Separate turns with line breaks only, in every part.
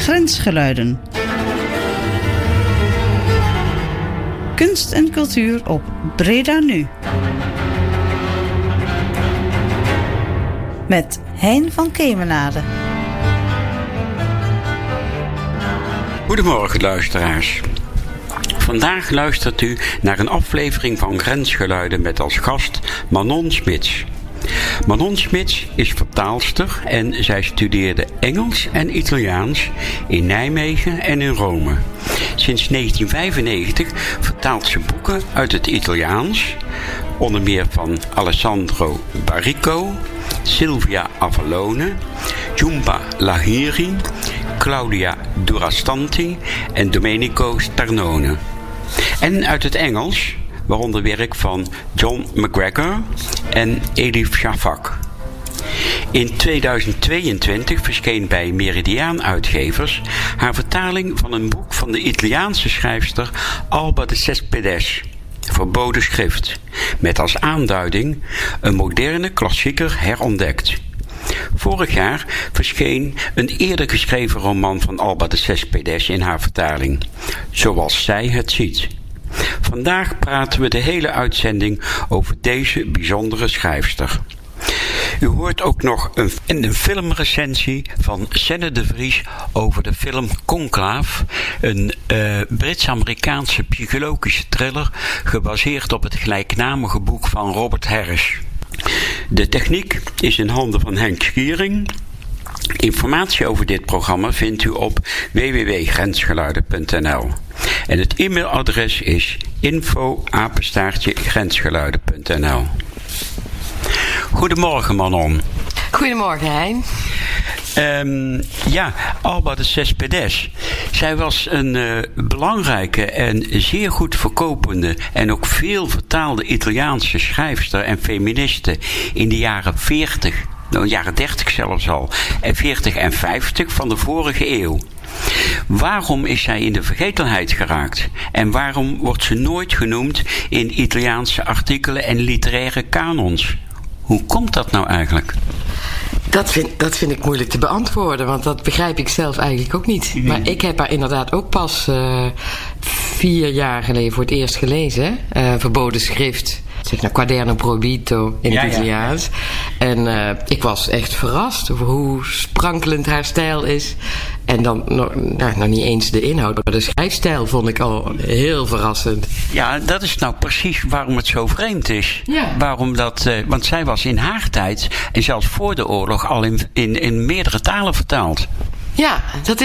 Grensgeluiden. Kunst en cultuur op Breda Nu. Met Hein van Kemenade.
Goedemorgen luisteraars. Vandaag luistert u naar een aflevering van Grensgeluiden met als gast Manon Smits. Manon Smits is vertaalster en zij studeerde Engels en Italiaans in Nijmegen en in Rome. Sinds 1995 vertaalt ze boeken uit het Italiaans, onder meer van Alessandro Barrico, Silvia Avallone, Giumpa Lahiri, Claudia Durastanti en Domenico Starnone. En uit het Engels, waaronder werk van John McGregor en Elif Shafak. In 2022 verscheen bij Meridiaan Uitgevers haar vertaling van een boek van de Italiaanse schrijfster Alba de Cespedes, Verboden schrift, met als aanduiding een moderne klassieker herontdekt. Vorig jaar verscheen een eerder geschreven roman van Alba de Cespedes in haar vertaling, Zoals zij het ziet. Vandaag praten we de hele uitzending over deze bijzondere schrijfster. U hoort ook nog een filmrecensie van Senne de Vries over de film Conclave, een Brits-Amerikaanse psychologische thriller gebaseerd op het gelijknamige boek van Robert Harris. De techniek is in handen van Henk Schiering. Informatie over dit programma vindt u op www.grensgeluiden.nl. En het e-mailadres is info@grensgeluiden.nl. Goedemorgen Manon.
Goedemorgen Hein.
Alba de Cespedes. Zij was een belangrijke en zeer goed verkopende en ook veel vertaalde Italiaanse schrijfster en feministe in de jaren 40, jaren 30 zelfs al, en 40 en 50 van de vorige eeuw. Waarom is zij in de vergetelheid geraakt? En waarom wordt ze nooit genoemd in Italiaanse artikelen en literaire kanons? Hoe komt dat nou eigenlijk?
Dat vind ik moeilijk te beantwoorden, want dat begrijp ik zelf eigenlijk ook niet. Maar ik heb haar inderdaad ook pas 4 jaar geleden voor het eerst gelezen. Verboden schrift, zeg nou Quaderno Proibito in het Italiaans. En ik was echt verrast over hoe sprankelend haar stijl is. En dan nog niet eens de inhoud, maar de schrijfstijl vond ik al heel verrassend.
Ja, dat is nou precies waarom het zo vreemd is.
Ja.
Waarom dat, want zij was in haar tijd, en zelfs voor de oorlog, al in meerdere talen vertaald.
Ja,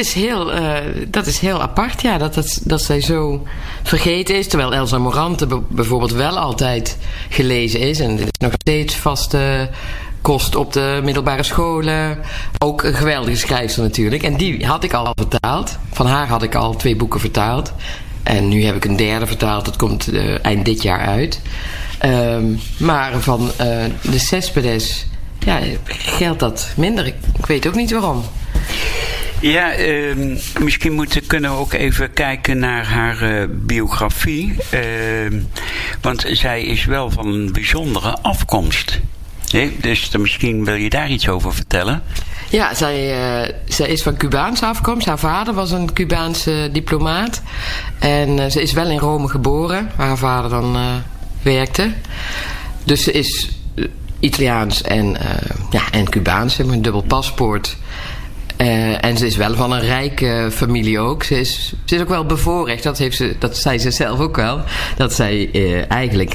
dat is heel apart, ja, dat zij zo vergeten is. Terwijl Elsa Morante bijvoorbeeld wel altijd gelezen is. En dit is nog steeds vaste kost op de middelbare scholen. Ook een geweldige schrijfster natuurlijk. En die had ik al vertaald. Van haar had ik al 2 boeken vertaald. En nu heb ik een 3e vertaald. Dat komt eind dit jaar uit. Maar van de Cespedes geldt dat minder. Ik weet ook niet waarom.
Ja, misschien kunnen we ook even kijken naar haar biografie. Want zij is wel van een bijzondere afkomst. Dus misschien wil je daar iets over vertellen.
Ja, zij is van Cubaanse afkomst. Haar vader was een Cubaanse diplomaat. En ze is wel in Rome geboren, waar haar vader dan werkte. Dus ze is Italiaans en Cubaans. Ze heeft een dubbel paspoort. En ze is wel van een rijke familie ook. Ze is ook wel bevoorrecht. Dat zei ze zelf ook wel. Dat zij eigenlijk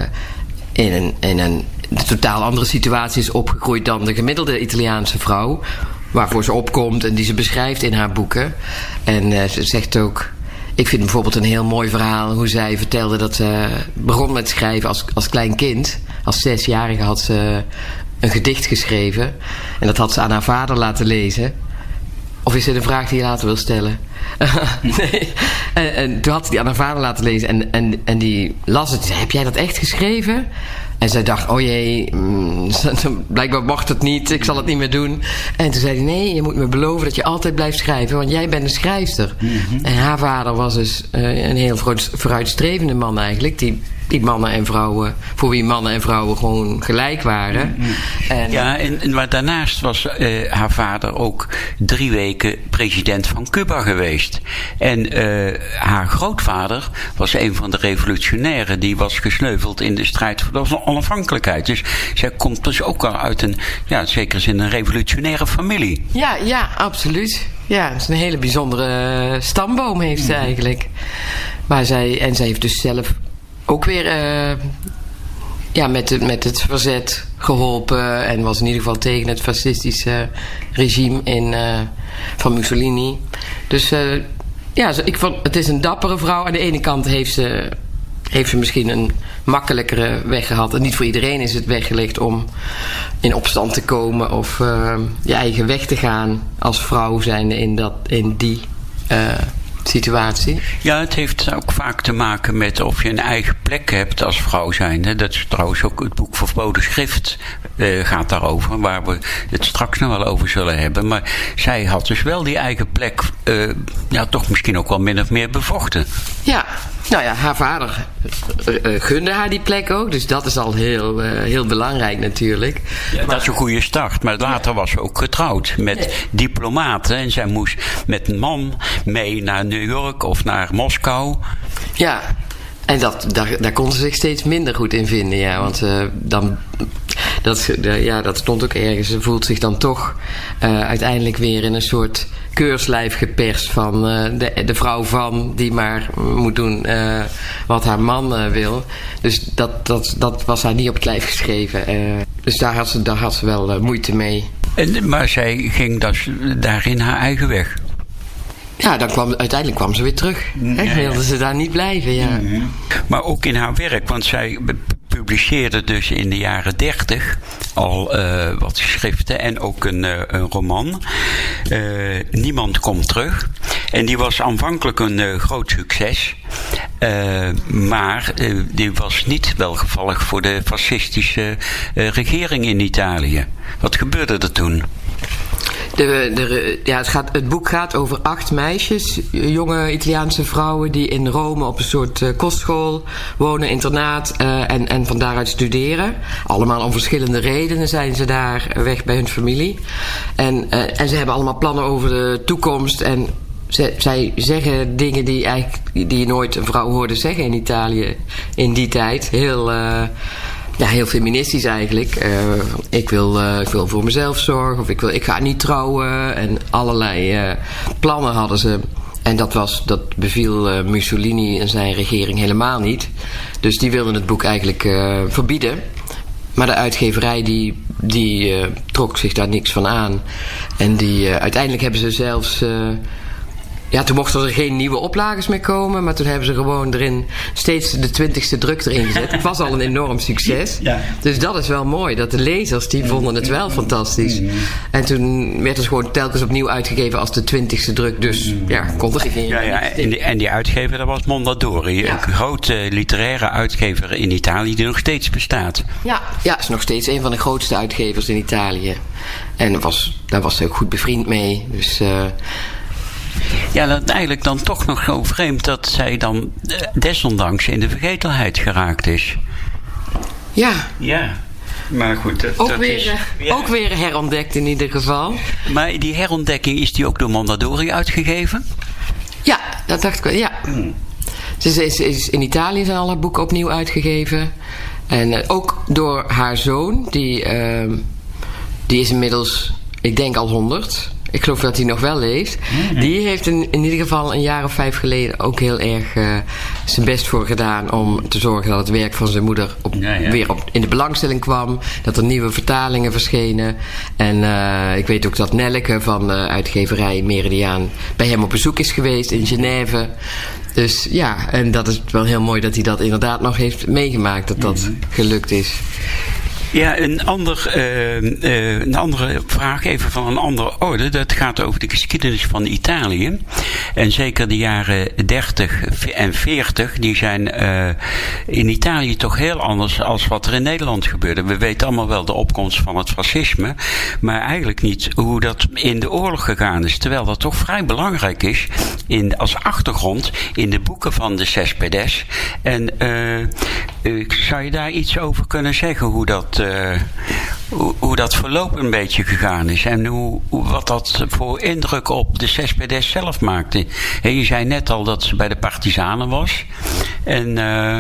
in een totaal andere situatie is opgegroeid dan de gemiddelde Italiaanse vrouw. Waarvoor ze opkomt en die ze beschrijft in haar boeken. En ze zegt ook, ik vind bijvoorbeeld een heel mooi verhaal hoe zij vertelde dat ze begon met schrijven als klein kind. Als 6-jarige had ze een gedicht geschreven. En dat had ze aan haar vader laten lezen. Of is dit een vraag die je later wil stellen? Nee. En toen had ze die aan haar vader laten lezen. En die las het. Heb jij dat echt geschreven? En zij dacht, oh jee, blijkbaar mocht het niet. Ik zal het niet meer doen. En toen zei hij, nee, je moet me beloven dat je altijd blijft schrijven. Want jij bent een schrijfster. Mm-hmm. En haar vader was dus een heel vooruitstrevende man eigenlijk. Die die mannen en vrouwen, voor wie mannen en vrouwen gewoon gelijk waren.
Maar daarnaast was haar vader ook 3 weken president van Cuba geweest. En haar grootvader was een van de revolutionairen die was gesneuveld in de strijd voor de onafhankelijkheid. Dus zij komt dus ook al uit een, zeker zin een revolutionaire familie.
Ja, absoluut. Ja, het is een hele bijzondere stamboom heeft ze eigenlijk. Maar zij heeft dus zelf ook weer met het verzet geholpen en was in ieder geval tegen het fascistische regime van Mussolini. Dus ik vond het is een dappere vrouw. Aan de ene kant heeft ze misschien een makkelijkere weg gehad. En niet voor iedereen is het weggelegd om in opstand te komen of je eigen weg te gaan als vrouw zijnde in die situatie.
Ja, het heeft ook vaak te maken met of je een eigen plek hebt als vrouw zijnde. Dat is trouwens ook het boek Verboden Schrift gaat daarover, waar we het straks nog wel over zullen hebben. Maar zij had dus wel die eigen plek, toch misschien ook wel min of meer bevochten.
Ja, haar vader gunde haar die plek ook, dus dat is al heel belangrijk natuurlijk.
Ja, dat is een goede start, maar later was ze ook getrouwd met diplomaten en zij moest met een man mee naar New York of naar Moskou.
Ja, en daar kon ze zich steeds minder goed in vinden, ja, want dat stond ook ergens. Ze voelt zich dan toch uiteindelijk weer in een soort keurslijf geperst van de vrouw van die maar moet doen wat haar man wil. Dus dat was haar niet op het lijf geschreven. Dus daar had ze wel moeite mee.
Maar zij ging daarin haar eigen weg.
Ja, uiteindelijk kwam ze weer terug. Wilde ze daar niet blijven, ja.
Mm-hmm. Maar ook in haar werk, want zij publiceerde dus in de jaren 30 al wat geschriften en ook een roman. Niemand komt terug. En die was aanvankelijk een groot succes. Maar die was niet welgevallig voor de fascistische regering in Italië. Wat gebeurde er toen?
Het boek gaat over 8 meisjes, jonge Italiaanse vrouwen die in Rome op een soort kostschool wonen, internaat en van daaruit studeren. Allemaal om verschillende redenen zijn ze daar weg bij hun familie. En ze hebben allemaal plannen over de toekomst en zij zeggen dingen die nooit een vrouw hoorde zeggen in Italië in die tijd. Heel feministisch eigenlijk. Ik wil voor mezelf zorgen of ik ga niet trouwen en allerlei plannen hadden ze. En dat beviel Mussolini en zijn regering helemaal niet. Dus die wilden het boek eigenlijk verbieden. Maar de uitgeverij die trok zich daar niks van aan. En uiteindelijk hebben ze zelfs toen mochten er geen nieuwe oplages meer komen. Maar toen hebben ze gewoon erin steeds de 20e druk erin gezet. Het was al een enorm succes. Ja. Dus dat is wel mooi. Dat de lezers, die vonden het wel fantastisch. En toen werd het gewoon telkens opnieuw uitgegeven als de 20e druk. Dus kon er geen...
En die uitgever, dat was Mondadori. Ja. Een grote literaire uitgever in Italië die nog steeds bestaat.
Ja, is nog steeds een van de grootste uitgevers in Italië. En daar was ze ook goed bevriend mee. Dus...
Ja, dat eigenlijk dan toch nog zo vreemd dat zij dan desondanks in de vergetelheid geraakt is. Ja, maar goed.
Ook weer herontdekt in ieder geval.
Maar die herontdekking, is die ook door Mondadori uitgegeven?
Ja, dat dacht ik wel, ja. Ze is in Italië zijn alle boeken opnieuw uitgegeven. En ook door haar zoon, die is inmiddels, ik denk al 100... Ik geloof dat hij nog wel leeft. Mm-hmm. Die heeft in ieder geval een jaar of 5 geleden ook heel erg zijn best voor gedaan om te zorgen dat het werk van zijn moeder weer in de belangstelling kwam. Dat er nieuwe vertalingen verschenen. En ik weet ook dat Nelleke van uitgeverij Meridiaan bij hem op bezoek is geweest in Genève. Dus en dat is wel heel mooi dat hij dat inderdaad nog heeft meegemaakt, dat gelukt is.
Ja, een andere vraag, even van een andere orde. Dat gaat over de geschiedenis van Italië. En zeker de jaren 30 en 40, die zijn in Italië toch heel anders als wat er in Nederland gebeurde. We weten allemaal wel de opkomst van het fascisme, maar eigenlijk niet hoe dat in de oorlog gegaan is. Terwijl dat toch vrij belangrijk is als achtergrond in de boeken van de Céspedes. En Zou je daar iets over kunnen zeggen? Hoe dat verloop een beetje gegaan is en wat dat voor indruk op de Céspedes zelf maakte. Je zei net al dat ze bij de partisanen was. En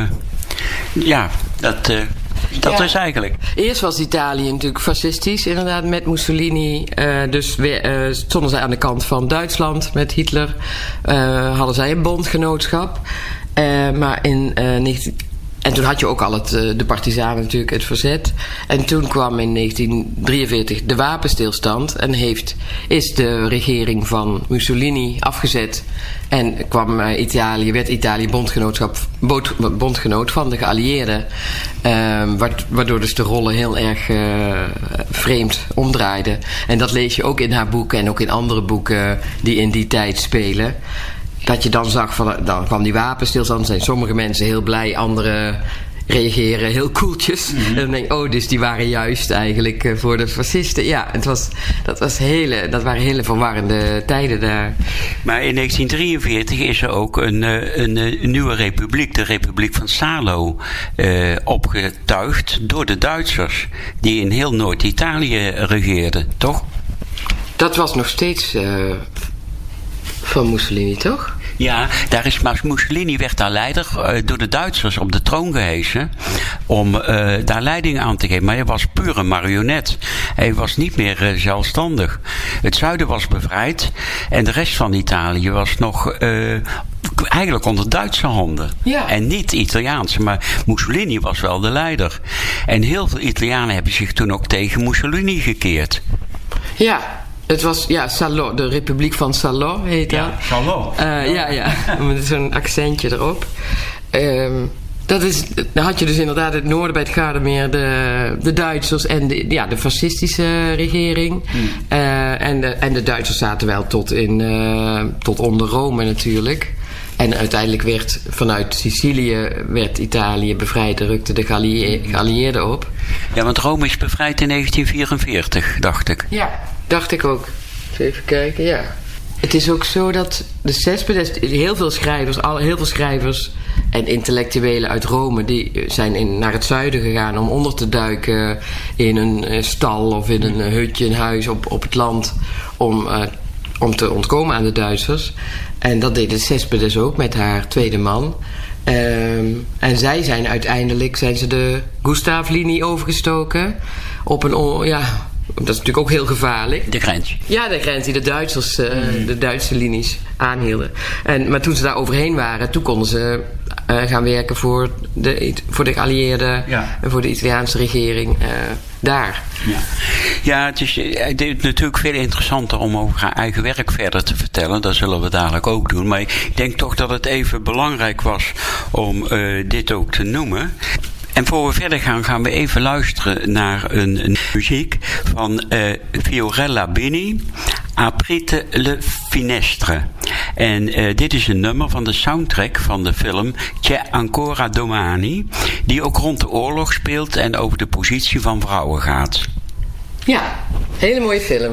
dat is eigenlijk.
Eerst was Italië natuurlijk fascistisch, inderdaad, met Mussolini. Dus stonden zij aan de kant van Duitsland met Hitler. Hadden zij een bondgenootschap. Maar en toen had je ook al de partisanen natuurlijk, het verzet. En toen kwam in 1943 de wapenstilstand en is de regering van Mussolini afgezet. En werd Italië bondgenoot van de geallieerden. Waardoor dus de rollen heel erg vreemd omdraaiden. En dat lees je ook in haar boeken en ook in andere boeken die in die tijd spelen. Dat je dan zag, dan kwam die wapenstilstand, zijn sommige mensen heel blij, anderen reageren heel koeltjes. Mm-hmm. En dan denk ik, dus die waren juist eigenlijk voor de fascisten. Ja, dat waren hele verwarrende tijden daar.
Maar in 1943 is er ook een nieuwe republiek, de Republiek van Salo, opgetuigd door de Duitsers, die in heel Noord-Italië regeerden, toch?
Dat was nog steeds van Mussolini, toch?
Ja, maar Mussolini werd daar leider door de Duitsers op de troon gehesen om daar leiding aan te geven. Maar hij was puur een marionet. Hij was niet meer zelfstandig. Het zuiden was bevrijd en de rest van Italië was nog eigenlijk onder Duitse handen. Ja. En niet Italiaanse, maar Mussolini was wel de leider. En heel veel Italianen hebben zich toen ook tegen Mussolini gekeerd.
Ja. Het was, Salò, de Republiek van Salò heet dat.
Ja, Salò.
Met zo'n accentje erop. Dan had je dus inderdaad het noorden bij het Gardermeer, de Duitsers en de fascistische regering. En de Duitsers zaten wel tot onder Rome natuurlijk. En uiteindelijk werd vanuit Sicilië Italië bevrijd en rukten de geallieerden op.
Ja, want Rome is bevrijd in 1944, dacht ik.
Ja, dacht ik ook. Even kijken, ja. Het is ook zo dat de Céspedes, heel veel schrijvers en intellectuelen uit Rome, die zijn naar het zuiden gegaan om onder te duiken in een stal of in een hutje, een huis op het land, om te ontkomen aan de Duitsers. En dat deed de Céspedes ook met haar tweede man. En zij zijn uiteindelijk de Gustavlinie overgestoken op dat is natuurlijk ook heel gevaarlijk.
De grens.
Ja, de grens die de Duitsers, de Duitse linies aanhielden. Maar toen ze daar overheen waren, toen konden ze gaan werken voor de geallieerden en voor de Italiaanse regering daar.
Ja, het is natuurlijk veel interessanter om over haar eigen werk verder te vertellen. Dat zullen we dadelijk ook doen. Maar ik denk toch dat het even belangrijk was om dit ook te noemen. En voor we verder gaan we even luisteren naar een muziek van Fiorella Bini, Aprite le finestre. En dit is een nummer van de soundtrack van de film C'è ancora domani, die ook rond de oorlog speelt en over de positie van vrouwen gaat.
Ja, hele mooie film.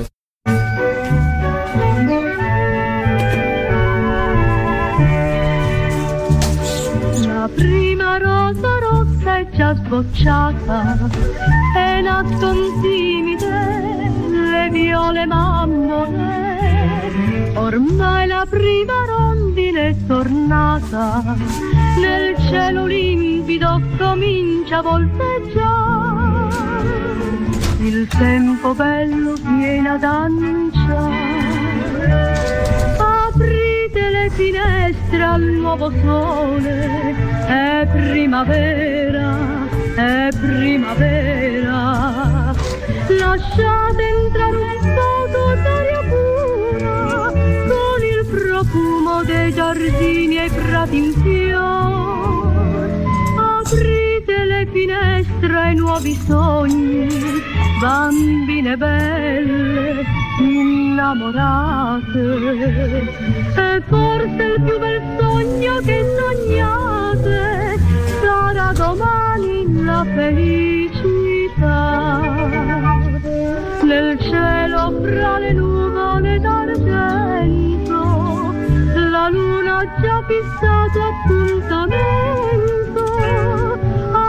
La prima rosa rossa è già sbocciata e nascon timide le viole mammone. Ormai la prima rondine è tornata, nel cielo limpido comincia a volteggiare. Il tempo bello viene ad annunciare. Aprite le finestre al nuovo sole, è primavera, è primavera. Lasciate entrare un poco d'aria pura, con il profumo dei giardini e i prati in fiore. Aprite le finestre ai nuovi sogni, bambine belle, innamorate. E forse il più bel sogno che sognate sarà domani la felicità. Nel cielo fra le nuvole d'argento, la luna ha già fissato appuntamento.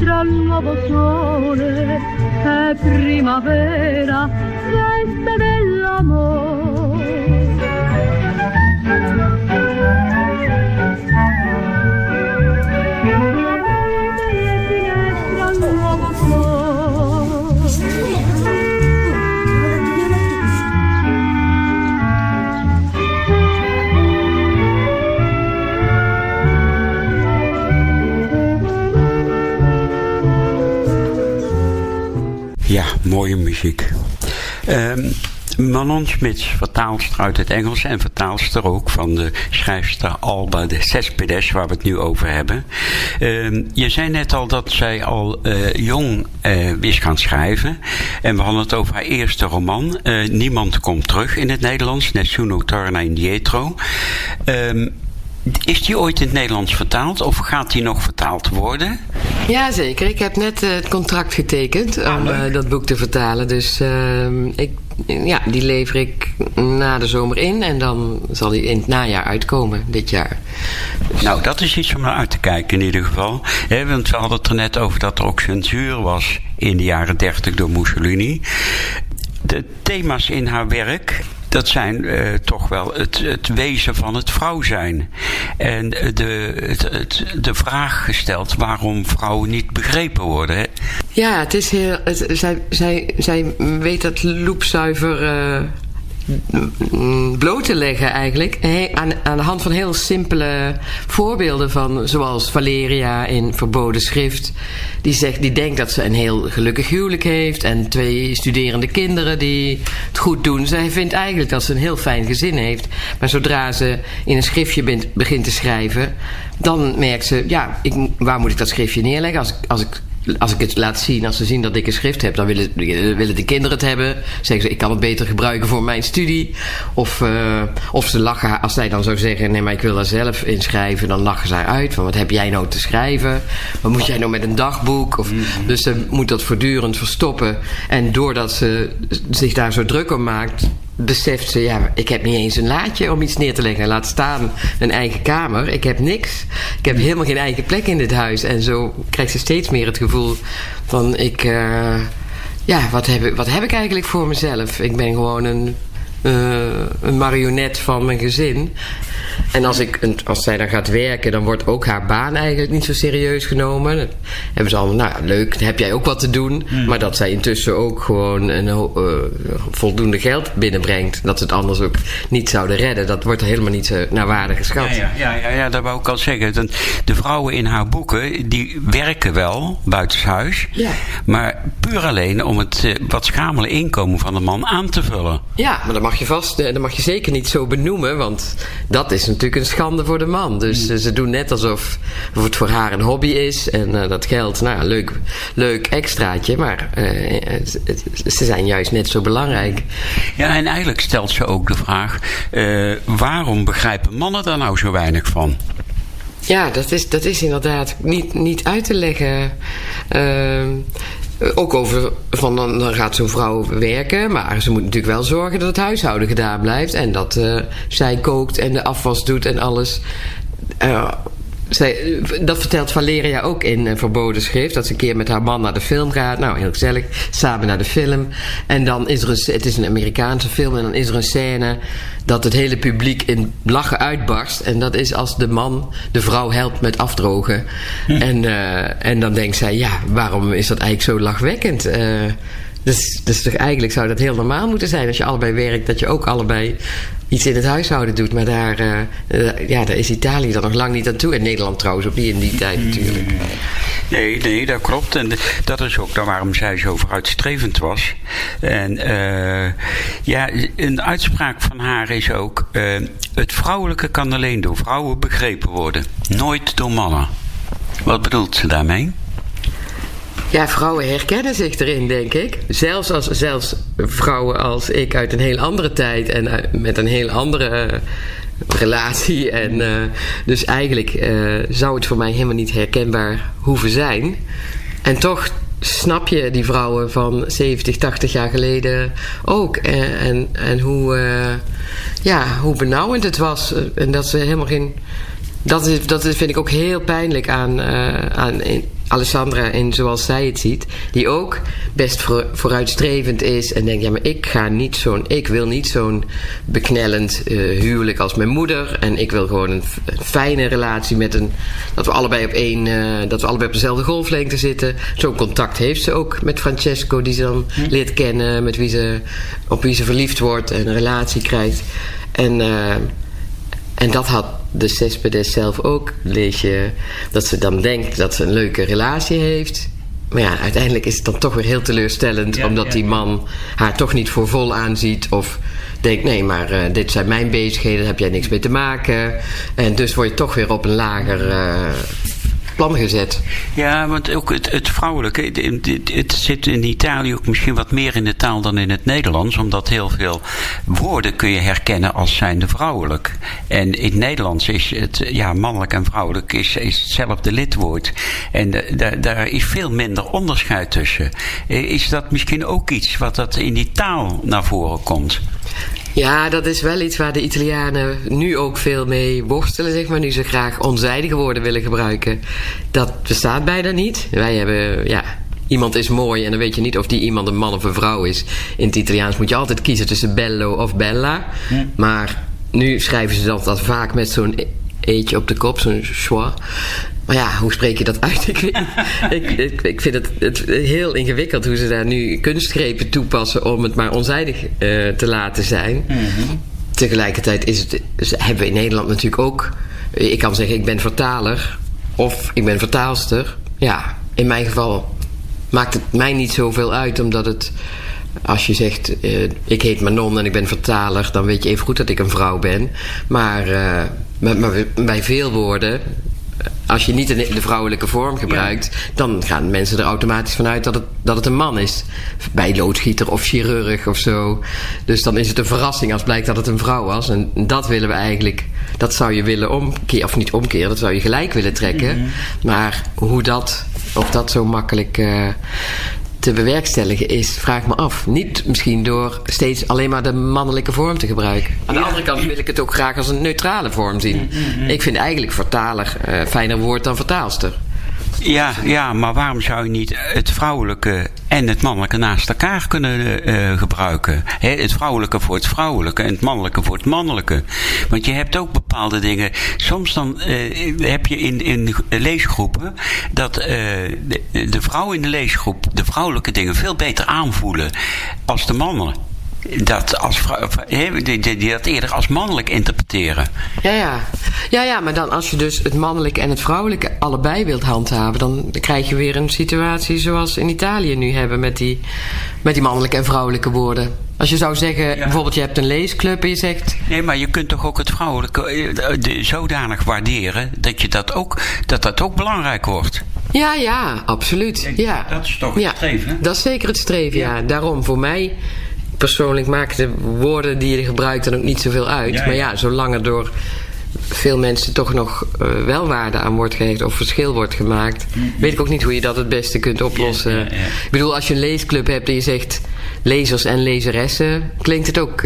finestra il nuovo sole, è primavera, festa dell'amore. Le finestra il nuovo sole.
Ja, mooie muziek. Manon Smits, vertaalster uit het Engels en vertaalster ook van de schrijfster Alba de Céspedes, waar we het nu over hebben. Je zei net al dat zij al jong is gaan schrijven. En we hadden het over haar eerste roman. Niemand komt terug in het Nederlands. Nessuno torna indietro. Is die ooit in het Nederlands vertaald of gaat die nog vertaald worden?
Jazeker, ik heb net het contract getekend om dat boek te vertalen. Dus die lever ik na de zomer in en dan zal die in het najaar uitkomen dit jaar. Dus...
Nou, dat is iets om naar uit te kijken in ieder geval. Want we hadden het er net over dat er ook censuur was in de jaren 30 door Mussolini. De thema's in haar werk... Dat zijn toch wel het wezen van het vrouw zijn. En de vraag gesteld waarom vrouwen niet begrepen worden. Hè?
Ja, het is heel. Zij weet dat loepzuiver bloot te leggen eigenlijk. Aan de hand van heel simpele voorbeelden van, zoals Valeria in Verboden Schrift. Die denkt dat ze een heel gelukkig huwelijk heeft en 2 studerende kinderen die het goed doen. Zij vindt eigenlijk dat ze een heel fijn gezin heeft. Maar zodra ze in een schriftje begint te schrijven, dan merkt ze, waar moet ik dat schriftje neerleggen? Als ik het laat zien, als ze zien dat ik een schrift heb, dan willen de kinderen het hebben. Zeggen ze, ik kan het beter gebruiken voor mijn studie. Of ze lachen, als zij dan zou zeggen, nee, maar ik wil daar zelf in schrijven. Dan lachen ze haar uit, van wat heb jij nou te schrijven? Wat moet jij nou met een dagboek? Dus ze moet dat voortdurend verstoppen. En doordat ze zich daar zo druk om maakt, beseft ze, ik heb niet eens een laadje om iets neer te leggen. Laat staan een eigen kamer. Ik heb niks. Ik heb helemaal geen eigen plek in dit huis. En zo krijgt ze steeds meer het gevoel van, wat heb ik eigenlijk voor mezelf? Ik ben gewoon een marionet van mijn gezin. En als zij dan gaat werken, dan wordt ook haar baan eigenlijk niet zo serieus genomen. Dan hebben ze allemaal, leuk, heb jij ook wat te doen. Maar dat zij intussen ook gewoon voldoende geld binnenbrengt. Dat ze het anders ook niet zouden redden. Dat wordt helemaal niet zo naar waarde geschat.
Ja, dat wou ik al zeggen. De vrouwen in haar boeken, die werken wel buitenshuis. Ja. Maar puur alleen om het wat schamele inkomen van de man aan te vullen. Ja, maar dat mag je zeker niet zo benoemen. Want dat is natuurlijk een schande voor de man. Dus ze doen net alsof het voor haar een hobby is. En dat geld, leuk extraatje. Maar ze zijn juist net zo belangrijk. Ja, en eigenlijk stelt ze ook de vraag, waarom begrijpen mannen daar nou zo weinig van? Ja, dat is inderdaad niet uit te leggen. Ook over, dan gaat zo'n vrouw werken, maar ze moet natuurlijk wel zorgen dat het huishouden gedaan blijft. En dat zij kookt en de afwas doet en alles. Dat vertelt Valeria ook in Verboden Schrift. Dat ze een keer met haar man naar de film gaat. Nou, heel gezellig. Samen naar de film. En dan is het is een Amerikaanse film. En dan is er een scène dat het hele publiek in lachen uitbarst. En dat is als de man de vrouw helpt met afdrogen. En dan denkt zij, waarom is dat eigenlijk zo lachwekkend? Dus toch eigenlijk zou dat heel normaal moeten zijn als je allebei werkt, dat je ook allebei iets in het huishouden doet. Maar daar is Italië dan nog lang niet aan toe. En Nederland trouwens ook niet in die tijd natuurlijk. Nee, dat klopt. En dat is ook dan waarom zij zo vooruitstrevend was. En een uitspraak van haar is ook, het vrouwelijke kan alleen door vrouwen begrepen worden. Nooit door mannen. Wat bedoelt ze daarmee? Ja, vrouwen herkennen zich erin, denk ik. Zelfs vrouwen als ik uit een heel andere tijd en met een heel andere relatie. En dus eigenlijk zou het voor mij helemaal niet herkenbaar hoeven zijn. En toch snap je die vrouwen van 70, 80 jaar geleden ook. En hoe benauwend het was. En dat ze helemaal geen... Dat vind ik ook heel pijnlijk
Alessandra in Zoals Zij Het Ziet, die ook best vooruitstrevend is en denkt, ja, maar ik wil niet zo'n beknellend huwelijk als mijn moeder, en ik wil gewoon een fijne relatie dat we allebei op dezelfde golflengte zitten. Zo'n contact heeft ze ook met Francesco, die ze dan leert kennen, op wie ze verliefd wordt en een relatie krijgt. En dat had de Céspedes zelf ook, lees je, dat ze dan denkt dat ze een leuke relatie heeft. Maar ja, uiteindelijk is het dan toch weer heel teleurstellend, omdat die man haar toch niet voor vol aanziet of denkt, nee, maar dit zijn mijn bezigheden, daar heb jij niks mee te maken. En dus word je toch weer op een lager plan gezet.
Ja, want ook het vrouwelijke, het zit in Italië ook misschien wat meer in de taal dan in het Nederlands, omdat heel veel woorden kun je herkennen als zijnde vrouwelijk. En in het Nederlands is het, mannelijk en vrouwelijk is hetzelfde lidwoord. En daar is veel minder onderscheid tussen. Is dat misschien ook iets wat dat in die taal naar voren komt?
Ja, dat is wel iets waar de Italianen nu ook veel mee worstelen, zeg maar. Nu ze graag onzijdige woorden willen gebruiken. Dat bestaat bijna niet. Wij hebben, iemand is mooi en dan weet je niet of die iemand een man of een vrouw is. In het Italiaans moet je altijd kiezen tussen bello of bella. Maar nu schrijven ze dat vaak met zo'n eetje op de kop, zo'n schwa. Maar ja, hoe spreek je dat uit? Ik vind het heel ingewikkeld hoe ze daar nu kunstgrepen toepassen om het maar onzijdig te laten zijn. Tegelijkertijd hebben we in Nederland natuurlijk ook, ik kan zeggen ik ben vertaler of ik ben vertaalster. Ja, in mijn geval maakt het mij niet zoveel uit, omdat het, als je zegt ik heet Manon en ik ben vertaler, dan weet je even goed dat ik een vrouw ben. Maar bij veel woorden, als je niet de vrouwelijke vorm gebruikt, dan gaan mensen er automatisch vanuit dat het een man is. Bij loodgieter of chirurg of zo. Dus dan is het een verrassing als blijkt dat het een vrouw was. En dat willen we eigenlijk, dat zou je willen omkeren, of niet omkeren, dat zou je gelijk willen trekken. Maar of dat zo makkelijk te bewerkstelligen is, vraag me af. Niet misschien door steeds alleen maar de mannelijke vorm te gebruiken. Aan de andere kant wil ik het ook graag als een neutrale vorm zien. Ik vind eigenlijk vertaler fijner woord dan vertaalster.
Ja, maar waarom zou je niet het vrouwelijke en het mannelijke naast elkaar kunnen gebruiken? Het vrouwelijke voor het vrouwelijke en het mannelijke voor het mannelijke. Want je hebt ook bepaalde dingen. Soms dan heb je in leesgroepen dat de vrouw in de leesgroep de vrouwelijke dingen veel beter aanvoelen als de mannen. Die dat eerder als mannelijk interpreteren.
Ja, maar dan als je dus het mannelijke en het vrouwelijke allebei wilt handhaven, dan krijg je weer een situatie zoals in Italië nu hebben met die mannelijke en vrouwelijke woorden. Als je zou zeggen, bijvoorbeeld je hebt een leesclub en je zegt...
Nee, maar je kunt toch ook het vrouwelijke zodanig waarderen dat dat ook belangrijk wordt.
Ja, absoluut. Ja.
Dat is toch het streven?
Dat is zeker het streven, ja. Daarom, voor mij persoonlijk maken de woorden die je gebruikt dan ook niet zoveel uit. Maar ja, zolang er door veel mensen toch nog wel waarde aan wordt gehecht of verschil wordt gemaakt, weet ik ook niet hoe je dat het beste kunt oplossen. Ik bedoel, als je een leesclub hebt en je zegt lezers en lezeressen, klinkt het ook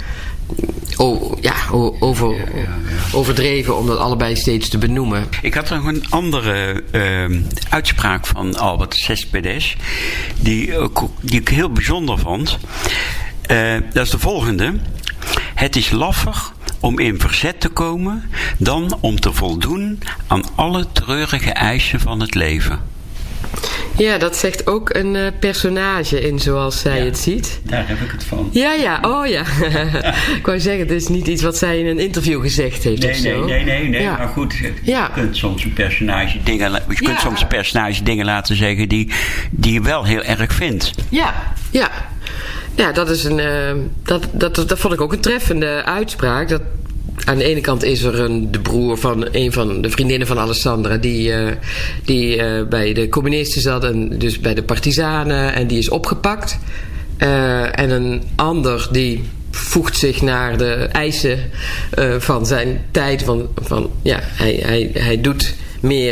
overdreven om dat allebei steeds te benoemen.
Ik had nog een andere uitspraak van Albert Céspedes die ik heel bijzonder vond. Dat is de volgende. Het is laffer om in verzet te komen dan om te voldoen aan alle treurige eisen van het leven.
Ja, dat zegt ook een personage in Zoals Zij Het Ziet.
Daar heb ik het van.
Ja. Ik wou zeggen, het is niet iets wat zij in een interview gezegd heeft of zo.
Nee. Ja. Maar goed, je kunt soms een personage dingen laten zeggen die je wel heel erg vindt. Ja, dat is dat vond ik ook een treffende uitspraak. Dat aan de ene kant is er de broer van een van de vriendinnen van Alessandra die bij de communisten zat en dus bij de partizanen, en die is opgepakt. En een ander die voegt zich naar de eisen van zijn tijd. Hij doet meer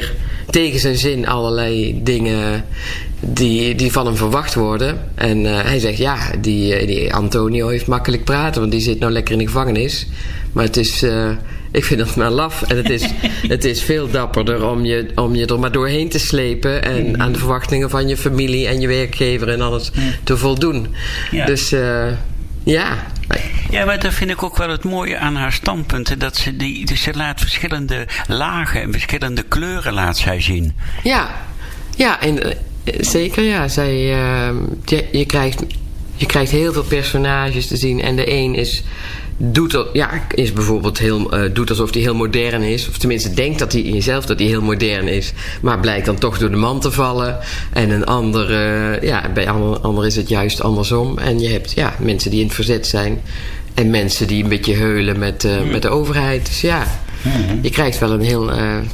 tegen zijn zin allerlei dingen die van hem verwacht worden. En hij zegt, ja, die Antonio heeft makkelijk praten, want die zit nou lekker in de gevangenis. Maar het is... ik vind dat maar laf. En het is veel dapperder om je er maar doorheen te slepen. En aan de verwachtingen van je familie en je werkgever en alles te voldoen. Ja. Dus ja.
Ja, maar dat vind ik ook wel het mooie aan haar standpunten. Dat ze laat verschillende lagen en verschillende kleuren laat zij zien.
Ja, zeker ja. Je krijgt heel veel personages te zien. En de een is bijvoorbeeld doet alsof hij heel modern is. Of tenminste denkt dat hij in jezelf dat hij heel modern is. Maar blijkt dan toch door de man te vallen. En een ander, bij een ander is het juist andersom. En je hebt mensen die in het verzet zijn. En mensen die een beetje heulen met de overheid. Dus ja, je krijgt wel een heel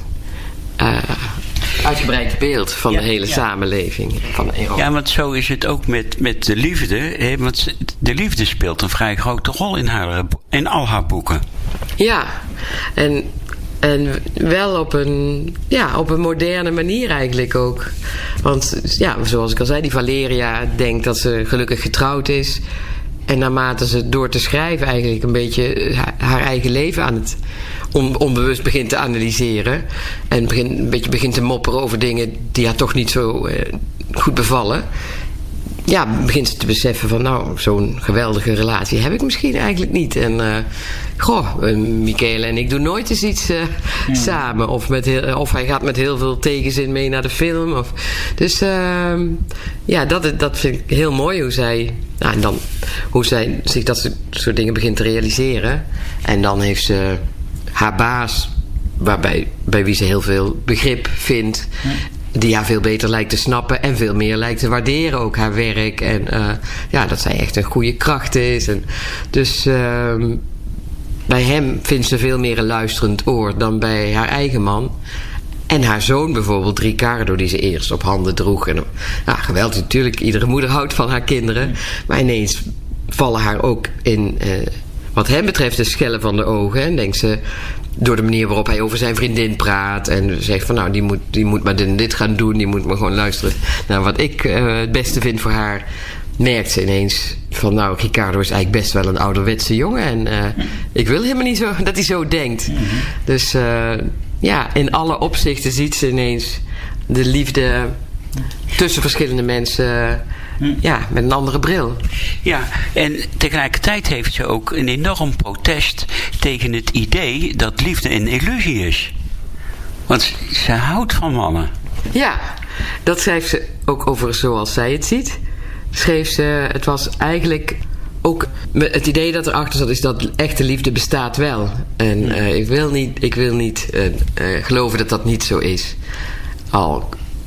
uitgebreid beeld van de hele samenleving van Europa.
Ja, want zo is het ook met de liefde. Hè? Want de liefde speelt een vrij grote rol in al haar boeken.
Ja, en wel op een moderne manier eigenlijk ook. Want ja, zoals ik al zei, die Valeria denkt dat ze gelukkig getrouwd is. En naarmate ze door te schrijven eigenlijk een beetje haar eigen leven aan het onbewust begint te analyseren. En begint te mopperen over dingen die haar toch niet zo goed bevallen. Ja, begint ze te beseffen van nou, zo'n geweldige relatie heb ik misschien eigenlijk niet. En Michele en ik doen nooit eens iets samen. Of hij gaat met heel veel tegenzin mee naar de film. Dus dat vind ik heel mooi hoe zij... Nou, en dan hoe zij zich dat soort dingen begint te realiseren. En dan heeft ze haar baas, bij wie ze heel veel begrip vindt, die haar veel beter lijkt te snappen en veel meer lijkt te waarderen ook haar werk. En dat zij echt een goede kracht is. En dus bij hem vindt ze veel meer een luisterend oor dan bij haar eigen man. En haar zoon bijvoorbeeld, Riccardo, die ze eerst op handen droeg. En, geweldig natuurlijk, iedere moeder houdt van haar kinderen. Maar ineens vallen haar ook in, wat hem betreft, de schellen van de ogen. En denkt ze, door de manier waarop hij over zijn vriendin praat. En zegt van, nou, die moet maar dit gaan doen. Die moet maar gewoon luisteren naar wat ik het beste vind voor haar. Merkt ze ineens van, nou, Riccardo is eigenlijk best wel een ouderwetse jongen. En ik wil helemaal niet zo dat hij zo denkt. Dus... in alle opzichten ziet ze ineens de liefde tussen verschillende mensen met een andere bril. Ja,
en tegelijkertijd heeft ze ook een enorm protest tegen het idee dat liefde een illusie is. Want ze houdt van mannen.
Ja, dat schrijft ze ook over zoals zij het ziet. Schreef ze, het was eigenlijk... Ook het idee dat erachter zat is dat echte liefde bestaat wel. En ik wil niet geloven dat dat niet zo is. Al,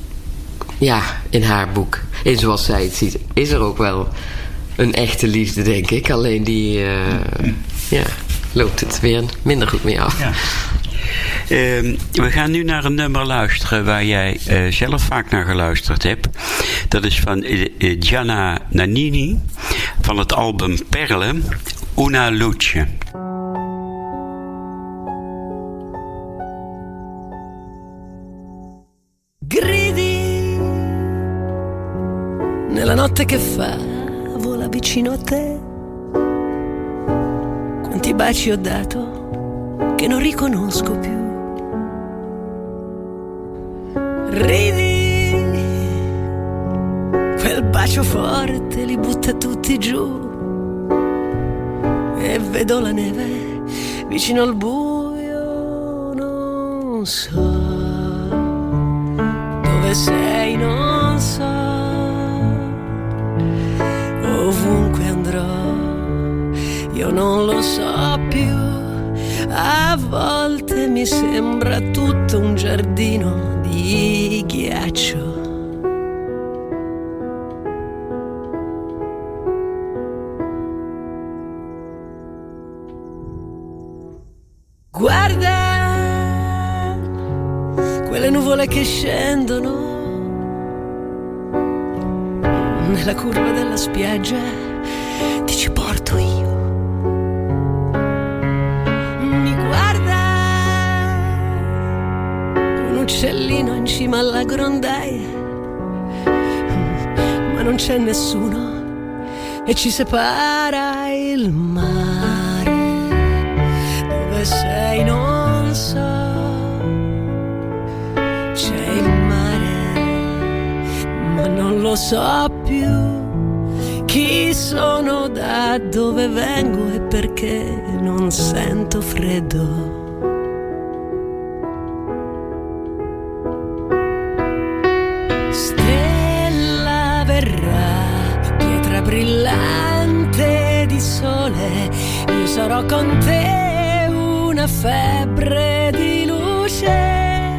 in haar boek, in zoals zij het ziet, is er ook wel een echte liefde, denk ik. Alleen die loopt het weer minder goed mee af. Ja.
We gaan nu naar een nummer luisteren waar jij zelf vaak naar geluisterd hebt. Dat is van Gianna Nannini van het album Perle, Una Luce.
Gridi nella notte che fa, vola vicino a te. Quanti baci ho dato che non riconosco più. Ridi, quel bacio forte li butta tutti giù. E vedo la neve vicino al buio, non so dove sei, non so. Ovunque andrò, io non lo so più. A volte mi sembra tutto un giardino di ghiaccio. Guarda quelle nuvole che scendono nella curva della spiaggia, ti ci porto io. Mi guarda un uccellino fino in cima alla grondaia, ma non c'è nessuno e ci separa il mare. Dove sei non so, c'è il mare, ma non lo so più chi sono, da dove vengo e perché non sento freddo. Stella verrà, pietra brillante di sole, io sarò con te una febbre di luce.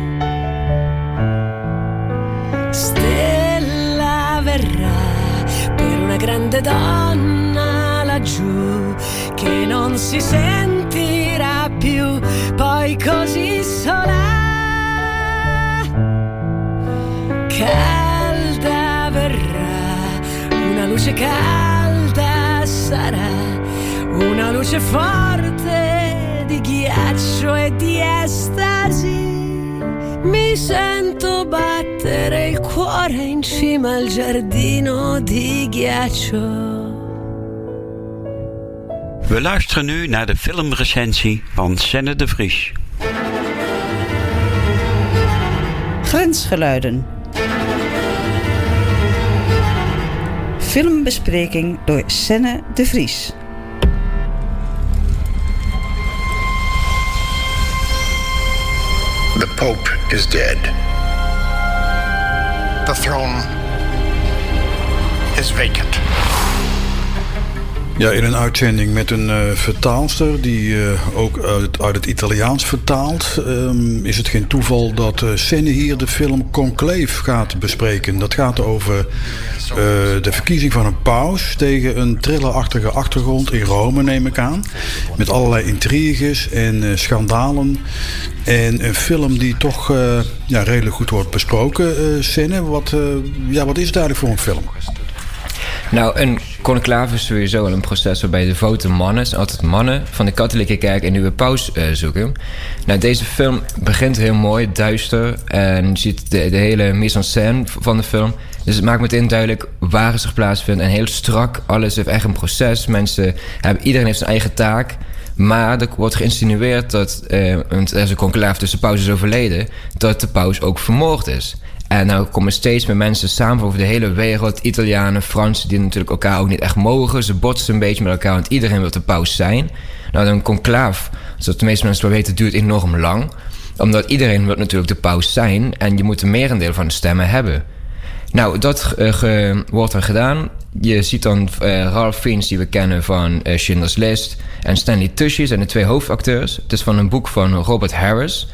Stella verrà per una grande donna laggiù che non si sentirà più poi così sola. Calda verrà, una luce calda sarà, una luce forte di ghiaccio e di estasi. Mi sento battere il cuore in cima al giardino di ghiaccio.
We luisteren nu naar de filmrecensie van Senne de Vries.
Grensgeluiden. Filmbespreking door Senne de Vries.
The Pope is dead. The throne is vacant.
Ja, in een uitzending met een vertaalster die ook uit het Italiaans vertaalt, is het geen toeval dat Senne hier de film Conclave gaat bespreken. Dat gaat over de verkiezing van een paus tegen een thrillerachtige achtergrond in Rome, neem ik aan. Met allerlei intriges en schandalen. En een film die toch redelijk goed wordt besproken. Senne, wat is het eigenlijk voor een film?
Nou, een conclave is sowieso al een proces waarbij de voten mannen, altijd mannen van de katholieke kerk, een nieuwe paus zoeken. Nou, deze film begint heel mooi, duister, en je ziet de hele mise en scène van de film. Dus het maakt meteen duidelijk waar het zich plaatsvindt en heel strak. Alles heeft echt een proces. Iedereen heeft zijn eigen taak. Maar er wordt geïnsinueerd dat er is een conclave tussen de paus is overleden, dat de paus ook vermoord is. En nou komen steeds meer mensen samen over de hele wereld. Italianen, Fransen, die natuurlijk elkaar ook niet echt mogen. Ze botsen een beetje met elkaar, want iedereen wil de paus zijn. Nou, een conclave, zoals de meeste mensen wel weten, duurt enorm lang. Omdat iedereen wil natuurlijk de paus zijn. En je moet een merendeel van de stemmen hebben. Nou, dat wordt er gedaan. Je ziet dan Ralph Fiennes, die we kennen van Schindler's List, en Stanley Tucci zijn de twee hoofdacteurs. Het is van een boek van Robert Harris.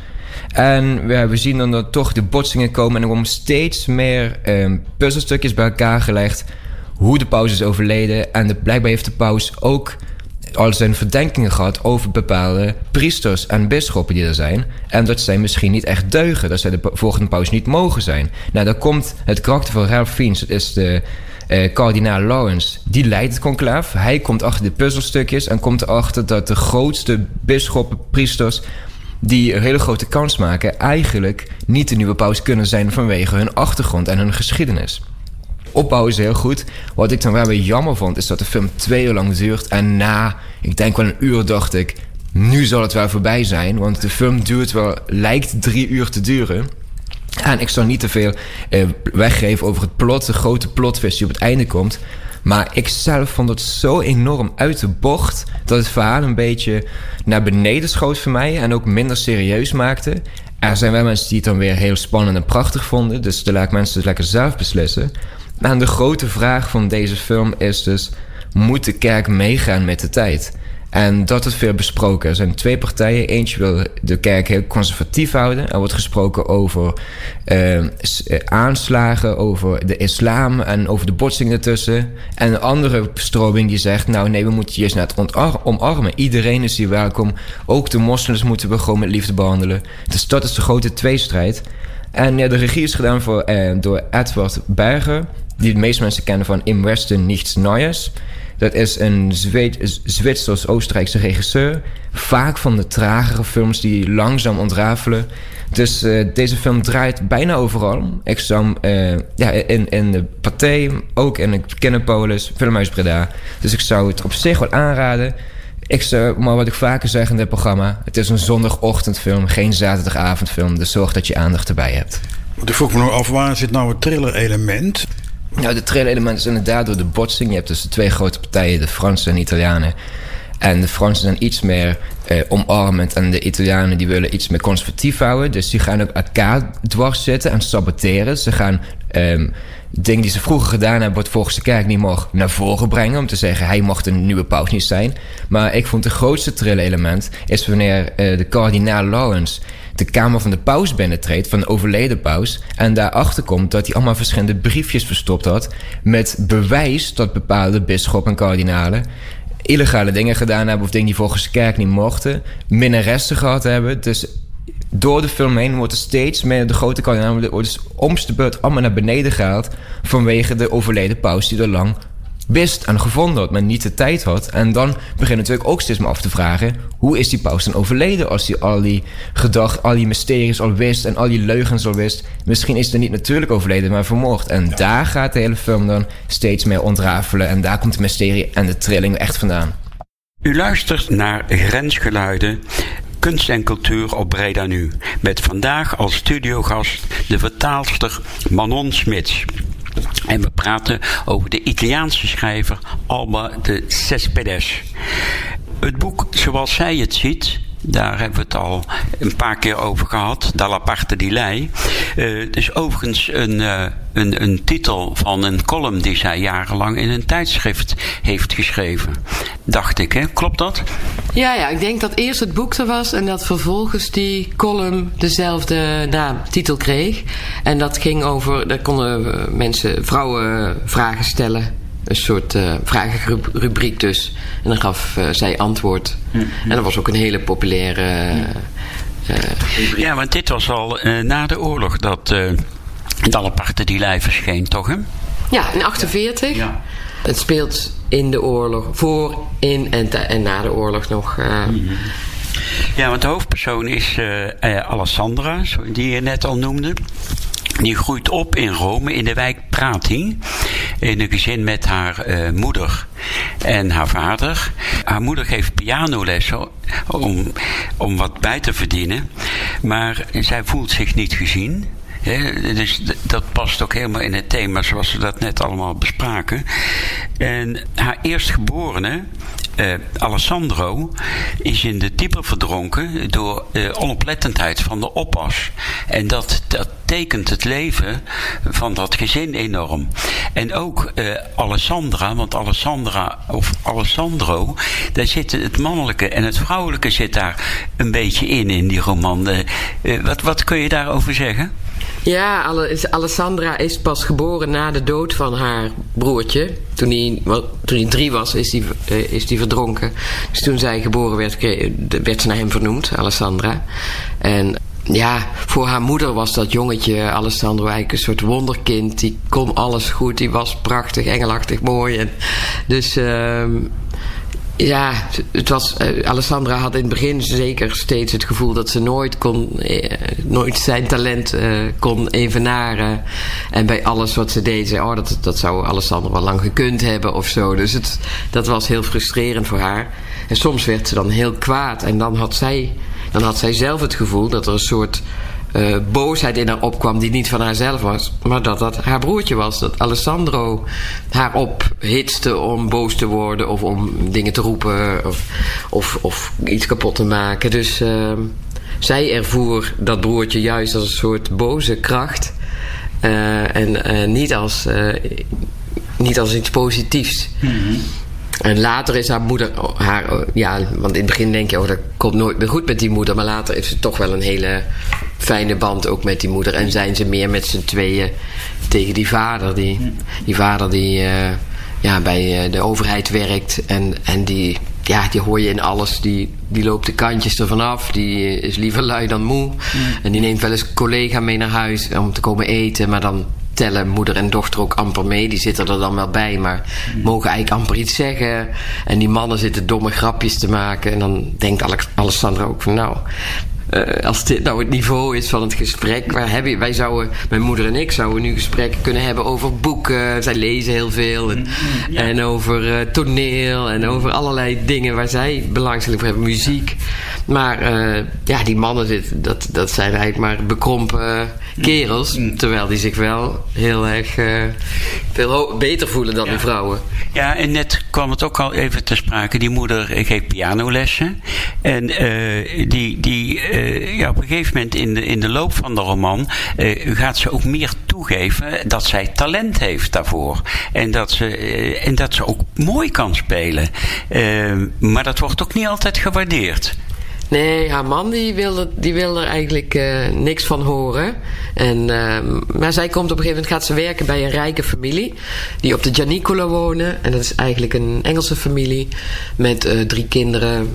En we zien dan dat toch de botsingen komen en er komen steeds meer puzzelstukjes bij elkaar gelegd hoe de paus is overleden. En blijkbaar heeft de paus ook al zijn verdenkingen gehad over bepaalde priesters en bisschoppen die er zijn. En dat zij misschien niet echt deugen, dat zij de volgende paus niet mogen zijn. Nou, dan komt het karakter van Ralph Fiennes, dat is de kardinaal Lawrence, die leidt het conclave. Hij komt achter de puzzelstukjes en komt erachter dat de grootste bisschoppen, priesters, die een hele grote kans maken, eigenlijk niet de nieuwe paus kunnen zijn vanwege hun achtergrond en hun geschiedenis. Opbouw is heel goed. Wat ik dan wel weer jammer vond, is dat de film 2 uur lang duurt. En na, ik denk wel een uur, dacht ik, nu zal het wel voorbij zijn. Want de film lijkt 3 uur te duren. En ik zal niet te veel weggeven over het plot, de grote plotwist die op het einde komt. Maar ik zelf vond het zo enorm uit de bocht dat het verhaal een beetje naar beneden schoot voor mij en ook minder serieus maakte. Er zijn wel mensen die het dan weer heel spannend en prachtig vonden, dus daar laat ik mensen lekker zelf beslissen. En de grote vraag van deze film is dus, moet de kerk meegaan met de tijd? En dat wordt veel besproken. Er zijn 2 partijen. Eentje wil de kerk heel conservatief houden. Er wordt gesproken over aanslagen, over de islam en over de botsingen ertussen. En een andere stroming die zegt, nou nee, we moeten juist naar het omarmen. Iedereen is hier welkom. Ook de moslims moeten we gewoon met liefde behandelen. Dus dat is de grote tweestrijd. En ja, de regie is gedaan door Edward Berger, die de meeste mensen kennen van Im Westen nichts Neues. Dat is een Zwitsers-Oostenrijkse regisseur. Vaak van de tragere films die langzaam ontrafelen. Dus deze film draait bijna overal. Ik zou in de Pathé, ook in de Kinepolis, Filmhuis Breda. Dus ik zou het op zich wel aanraden. Maar wat ik vaker zeg in dit programma, het is een zondagochtendfilm, geen zaterdagavondfilm. Dus zorg dat je aandacht erbij hebt.
Ik vroeg me nog af, waar zit nou het thriller-element?
Nou, het thriller-element is inderdaad door de botsing. Je hebt dus de twee grote partijen, de Fransen en de Italianen. En de Fransen zijn iets meer omarmend en de Italianen die willen iets meer conservatief houden. Dus die gaan ook elkaar dwars zitten en saboteren. Ze gaan dingen die ze vroeger gedaan hebben, wat volgens de kerk niet mocht, naar voren brengen. Om te zeggen, hij mocht een nieuwe paus niet zijn. Maar ik vond het grootste thriller-element is wanneer de kardinaal Lawrence de kamer van de paus binnentreedt, van de overleden paus, en daarachter komt dat hij allemaal verschillende briefjes verstopt had met bewijs dat bepaalde bisschoppen en kardinalen illegale dingen gedaan hebben of dingen die volgens de kerk niet mochten, minnaressen gehad hebben. Dus door de film heen wordt er steeds meer de grote kardinalen dus omst de beurt allemaal naar beneden gehaald vanwege de overleden paus die er lang wist en gevonden had, maar niet de tijd had. En dan begin je natuurlijk ook steeds maar af te vragen, hoe is die paus dan overleden als hij al die mysteries al wist en al die leugens al wist? Misschien is hij niet natuurlijk overleden, maar vermoord. En daar gaat de hele film dan steeds meer ontrafelen en daar komt de mysterie en de trilling echt vandaan.
U luistert naar Grensgeluiden, kunst en cultuur op Breda Nu. Met vandaag als studiogast de vertaalster Manon Smits. En we praten over de Italiaanse schrijver Alba de Cespedes. Het boek zoals zij het ziet, daar hebben we het al een paar keer over gehad, Dalla parte di lei. Het is overigens een titel van een column die zij jarenlang in een tijdschrift heeft geschreven. Dacht ik, hè? Klopt dat?
Ja, ik denk dat eerst het boek er was en dat vervolgens die column dezelfde titel kreeg. En dat ging over, daar konden vrouwen vragen stellen. Een soort vragenrubriek dus. En dan gaf zij antwoord. Mm-hmm. En dat was ook een hele populaire
ja, want dit was al na de oorlog dat Dalla parte di lei verscheen, toch? Hè?
Ja, in 1948. Ja. Het speelt in de oorlog, voor, in en na de oorlog nog.
Mm-hmm. Ja, want de hoofdpersoon is Alessandra, die je net al noemde. Die groeit op in Rome, in de wijk Prati. In een gezin met haar moeder en haar vader. Haar moeder geeft pianolessen om wat bij te verdienen. Maar zij voelt zich niet gezien. Dus dat past ook helemaal in het thema zoals we dat net allemaal bespraken. En haar eerstgeborene, Alessandro, is in de dieper verdronken door onoplettendheid van de oppas. En dat tekent het leven van dat gezin enorm. En ook Alessandra, want Alessandra of Alessandro, daar zit het mannelijke en het vrouwelijke zit daar een beetje in die roman. Wat kun je daarover zeggen?
Ja, Alessandra is pas geboren na de dood van haar broertje. Toen hij 3 was, is die verdronken. Dus toen zij geboren werd ze naar hem vernoemd, Alessandra. En ja, voor haar moeder was dat jongetje Alessandro eigenlijk een soort wonderkind. Die kon alles goed, die was prachtig, engelachtig mooi. En dus ja, het was, Alessandra had in het begin zeker steeds het gevoel dat ze nooit zijn talent kon evenaren. En bij alles wat ze deed, zei, dat zou Alessandra wel lang gekund hebben of zo. Dus dat was heel frustrerend voor haar. En soms werd ze dan heel kwaad. En dan had zij zelf het gevoel dat er een soort boosheid in haar opkwam die niet van haarzelf was, maar dat haar broertje was. Dat Alessandro haar ophitste om boos te worden of om dingen te roepen of iets kapot te maken. Dus zij ervoer dat broertje juist als een soort boze kracht en niet als iets positiefs. Mm-hmm. En later is haar moeder, want in het begin denk je, dat komt nooit meer goed met die moeder. Maar later heeft ze toch wel een hele fijne band ook met die moeder. En zijn ze meer met z'n tweeën tegen die vader. Die vader die bij de overheid werkt. En die hoor je in alles. Die loopt de kantjes ervan af. Die is liever lui dan moe. En die neemt wel eens een collega mee naar huis om te komen eten. Maar dan tellen moeder en dochter ook amper mee. Die zitten er dan wel bij, maar mogen eigenlijk amper iets zeggen. En die mannen zitten domme grapjes te maken. En dan denkt Alessandra ook van als dit nou het niveau is van het gesprek, wij zouden, mijn moeder en ik zouden nu gesprekken kunnen hebben over boeken. Zij lezen heel veel. En over toneel en over allerlei dingen waar zij belangstelling voor hebben. Muziek. Maar die mannen zitten, dat zijn eigenlijk maar bekrompen kerels. Terwijl die zich wel heel erg veel beter voelen dan de vrouwen.
Ja, en net kwam het ook al even ter sprake. Die moeder geeft pianolessen. En op een gegeven moment in de loop van de roman gaat ze ook meer toegeven dat zij talent heeft daarvoor. En dat ze ook mooi kan spelen. Maar dat wordt ook niet altijd gewaardeerd.
Nee, haar man die wil er eigenlijk niks van horen. Maar zij komt op een gegeven moment, gaat ze werken bij een rijke familie die op de Gianicolo wonen. En dat is eigenlijk een Engelse familie met 3 kinderen.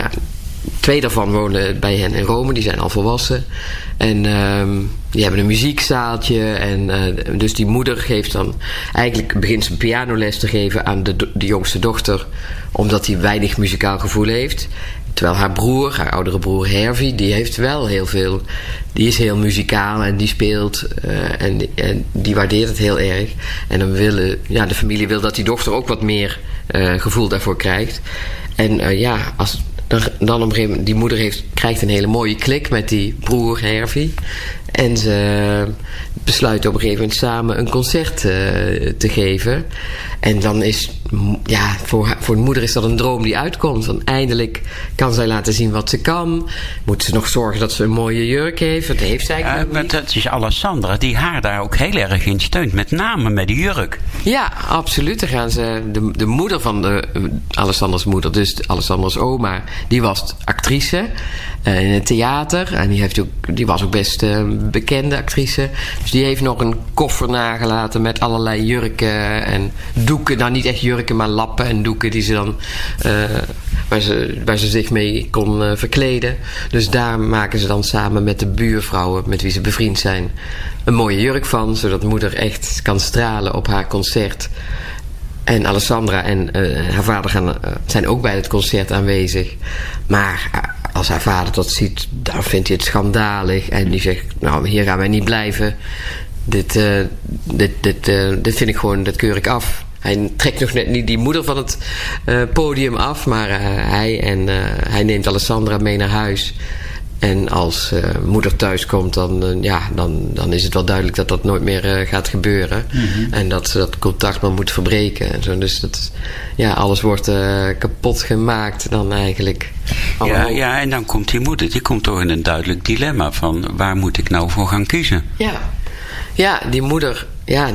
2 daarvan wonen bij hen in Rome, die zijn al volwassen. En die hebben een muziekzaaltje. En dus die moeder geeft dan... Eigenlijk begint ze pianoles te geven aan de jongste dochter, omdat hij weinig muzikaal gevoel heeft. Terwijl haar oudere broer Hervey, die heeft wel heel veel. Die is heel muzikaal en die speelt en die waardeert het heel erg. En dan de familie wil dat die dochter ook wat meer gevoel daarvoor krijgt. En dan op een gegeven moment, die moeder krijgt een hele mooie klik met die broer Hervey. En ze besluiten op een gegeven moment samen een concert te geven. En dan is, voor de moeder is dat een droom die uitkomt. Want eindelijk kan zij laten zien wat ze kan. Moet ze nog zorgen dat ze een mooie jurk heeft. Dat heeft zij eigenlijk niet.
Maar dat is Alessandra die haar daar ook heel erg in steunt. Met name met die jurk.
Ja, absoluut. Dan gaan ze, de moeder van Alessandra's moeder, dus Alessandra's oma, die was actrice in het theater. En die was ook best bekende actrice. Dus die heeft nog een koffer nagelaten met allerlei jurken en doeken. Nou, niet echt jurken, maar lappen en doeken die ze dan waar ze zich mee kon verkleden. Dus daar maken ze dan samen met de buurvrouwen met wie ze bevriend zijn een mooie jurk van, zodat moeder echt kan stralen op haar concert. En Alessandra en haar vader zijn ook bij het concert aanwezig. Maar als haar vader dat ziet, dan vindt hij het schandalig. En die zegt, hier gaan wij niet blijven. Dit vind ik gewoon, dat keur ik af. Hij trekt nog net niet die moeder van het podium af. Maar hij neemt Alessandra mee naar huis. En als moeder thuis komt, dan is het wel duidelijk dat dat nooit meer gaat gebeuren. Mm-hmm. En dat ze dat contact maar moet verbreken. En zo. Dus alles wordt kapot gemaakt dan eigenlijk.
Ja, en dan komt die moeder. Die komt toch in een duidelijk dilemma van waar moet ik nou voor gaan kiezen?
Ja, die moeder.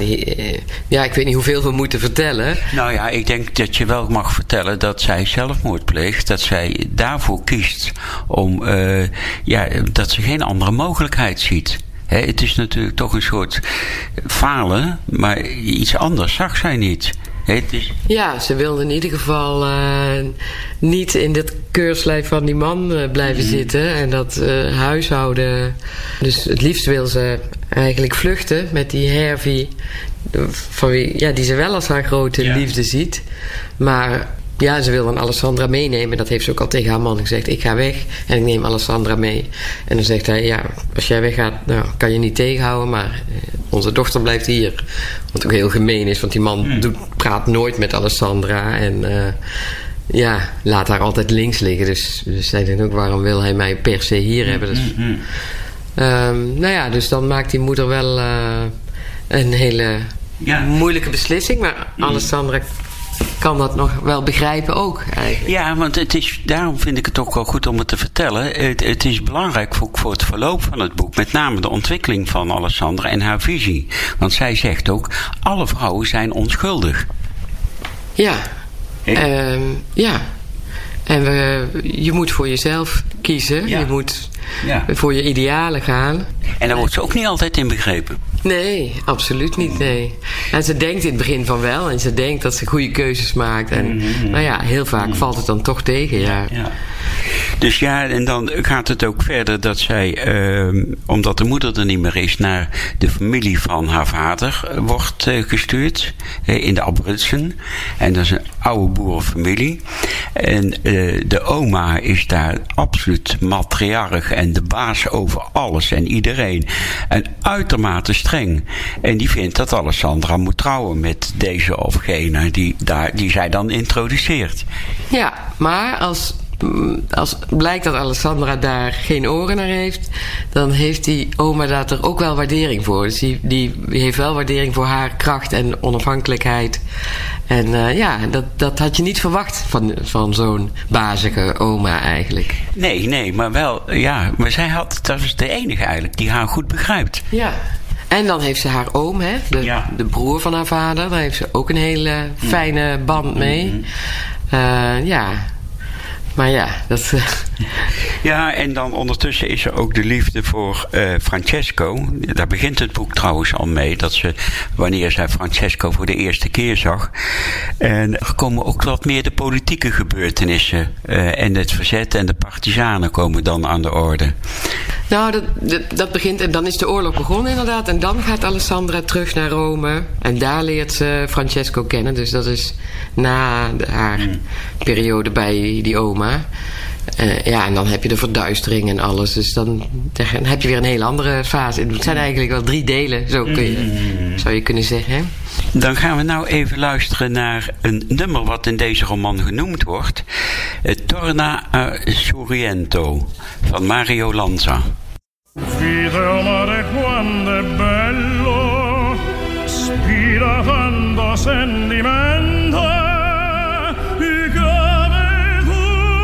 Ik weet niet hoeveel we moeten vertellen.
Nou ja, ik denk dat je wel mag vertellen dat zij zelfmoord pleegt. Dat zij daarvoor kiest om, dat ze geen andere mogelijkheid ziet. Het is natuurlijk toch een soort falen, maar iets anders zag zij niet.
Ja, ze wilde in ieder geval niet in dit keurslijf van die man blijven zitten. En dat huishouden. Dus het liefst wil ze eigenlijk vluchten met die Hervey. Die ze wel als haar grote liefde ziet. Maar ze wil dan Alessandra meenemen. Dat heeft ze ook al tegen haar man gezegd. Ik ga weg en ik neem Alessandra mee. En dan zegt hij, als jij weggaat, kan je niet tegenhouden. Maar onze dochter blijft hier. Wat ook heel gemeen is, want die man praat nooit met Alessandra. En laat haar altijd links liggen. Dus zij denkt ook, waarom wil hij mij per se hier hebben? Dus, dus dan maakt die moeder wel een hele moeilijke beslissing. Maar Alessandra kan dat nog wel begrijpen ook eigenlijk.
Ja, want daarom vind ik het ook wel goed om het te vertellen. Het is belangrijk voor het verloop van het boek. Met name de ontwikkeling van Alessandra en haar visie. Want zij zegt ook, alle vrouwen zijn onschuldig.
Ja. En je moet voor jezelf kiezen. Ja. Je moet voor je idealen gaan.
En daar wordt ze ook niet altijd in begrepen.
Nee, absoluut niet, nee. En ze denkt in het begin van wel. En ze denkt dat ze goede keuzes maakt. En heel vaak valt het dan toch tegen,
Dus ja, en dan gaat het ook verder dat zij, omdat de moeder er niet meer is, naar de familie van haar vader wordt gestuurd. In de Abruzzen. En dat is een oude boerenfamilie. En de oma is daar absoluut matriarch en de baas over alles en iedereen. En uitermate streng. En die vindt dat Alessandra moet trouwen met deze of gene die zij dan introduceert.
Ja, maar als blijkt dat Alessandra daar geen oren naar heeft, dan heeft die oma daar er ook wel waardering voor. Dus die heeft wel waardering voor haar kracht en onafhankelijkheid. En dat had je niet verwacht van zo'n bazige oma eigenlijk.
Nee, maar wel, ja. Maar dat is de enige eigenlijk die haar goed begrijpt.
Ja. En dan heeft ze haar oom, hè, de broer van haar vader. Daar heeft ze ook een hele fijne band mee. Maar ja, dat...
Ja, en dan ondertussen is er ook de liefde voor Francesco. Daar begint het boek trouwens al mee. Wanneer zij Francesco voor de eerste keer zag. En er komen ook wat meer de politieke gebeurtenissen. En het verzet en de partisanen komen dan aan de orde.
Nou, dat begint en dan is de oorlog begonnen inderdaad. En dan gaat Alessandra terug naar Rome. En daar leert ze Francesco kennen. Dus dat is na haar periode bij die oma. En dan heb je de verduistering en alles. Dus dan heb je weer een hele andere fase. Het zijn eigenlijk wel 3 delen, zou je kunnen zeggen. Hè?
Dan gaan we nou even luisteren naar een nummer wat in deze roman genoemd wordt. Torna a Sorrento van Mario Lanza.
Vide mare quando è bello, spira tanto sentimento, come tu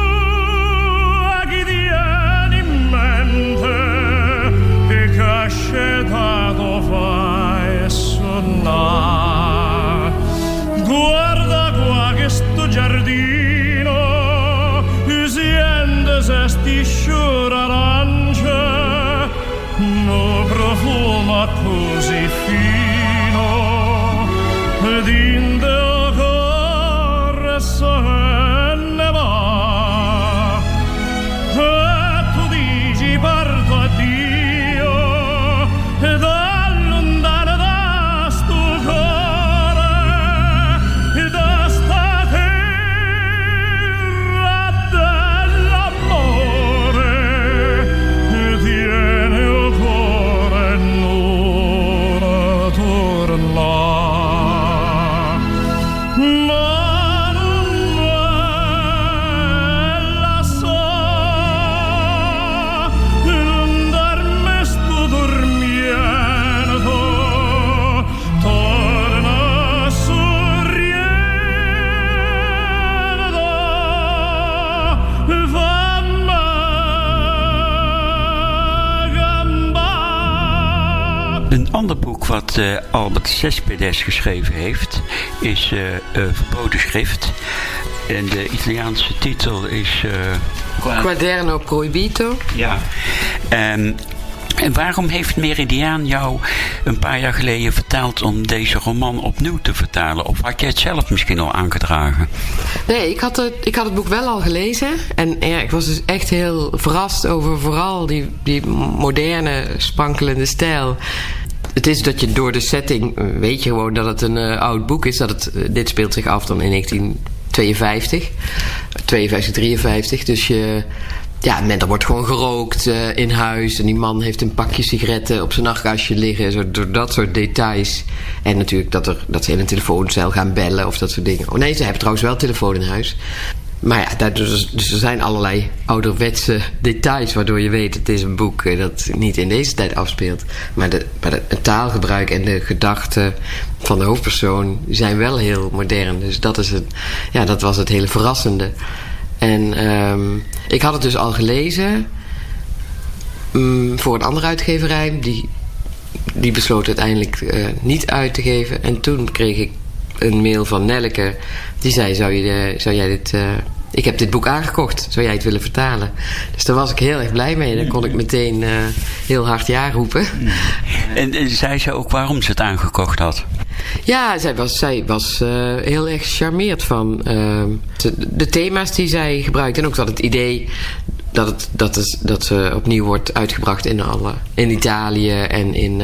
a chi tieni in mente, che cascetato fai sonnare. Guarda qua che sto giardino, siente se stisciura arancia, no profuma così fino, dinde corre se ne va. E tu dici parto addio, da lontano da sto cuore, da sta terra dell'amore, tiene il cuore non torna. Ma non la so, non darmi sto dormiendo, torna sorriendo, fammi gambare.
Een ander boek wat Albert Cespedes geschreven heeft is Verboden Schrift. En de Italiaanse titel is...
Quaderno Proibito.
Ja. En waarom heeft Meridiaan jou een paar jaar geleden verteld om deze roman opnieuw te vertalen? Of had je het zelf misschien al aangedragen?
Nee, ik had het boek wel al gelezen. En ja, ik was dus echt heel verrast over vooral die moderne, sprankelende stijl. Het is dat je door de setting, weet je gewoon dat het een oud boek is. Dit speelt zich af dan in 1952, 53. Dus er wordt gewoon gerookt in huis. En die man heeft een pakje sigaretten op zijn nachtkastje liggen. Zo, door dat soort details. En natuurlijk dat ze in een telefooncel gaan bellen of dat soort dingen. Oh nee, ze hebben trouwens wel telefoon in huis. Maar ja, dus er zijn allerlei ouderwetse details waardoor je weet het is een boek dat niet in deze tijd afspeelt. Maar het taalgebruik en de gedachten van de hoofdpersoon zijn wel heel modern. Dus dat was het hele verrassende. En ik had het dus al gelezen voor een andere uitgeverij. Die besloot uiteindelijk niet uit te geven. En toen kreeg ik een mail van Nelleke. Die zei, zou jij dit... ik heb dit boek aangekocht. Zou jij het willen vertalen? Dus daar was ik heel erg blij mee. Dan kon ik meteen heel hard ja roepen.
En zei ze ook waarom ze het aangekocht had?
Ja, zij was heel erg gecharmeerd van de thema's die zij gebruikt. En ook dat het idee dat ze opnieuw wordt uitgebracht in Italië en in